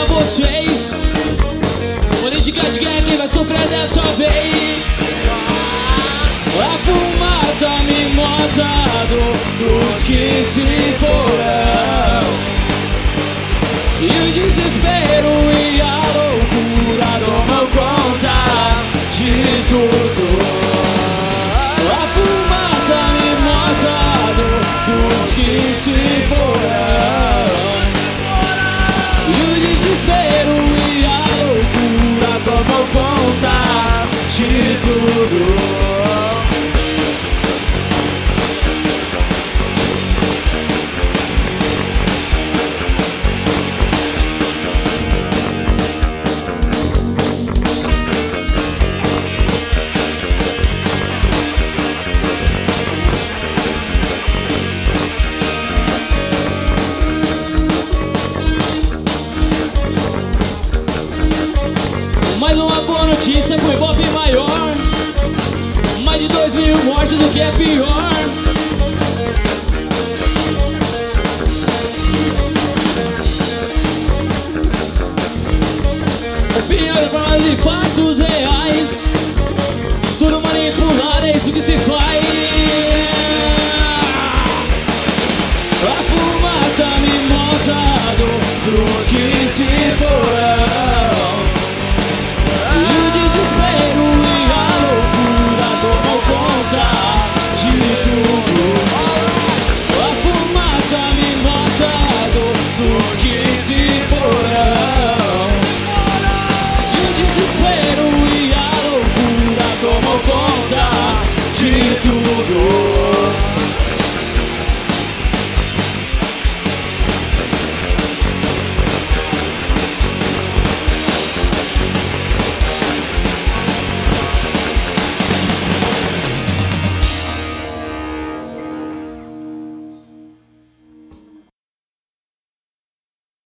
vocês. Política de guerra, quem vai sofrer dessa vez? A fumaça mimosa dos que se foram, e o desespero e a loucura tomam conta de tudo. A fumaça mimosa dos que se foram, e o desespero e a loucura tomam conta de tudo. Mais uma boa notícia pro Ibope maior. Mais de 2.000 mortes, do que é pior. Opiniões, formas e fatos reais, tudo manipulado, é isso que se faz. A fumaça mimosa dos que se foram,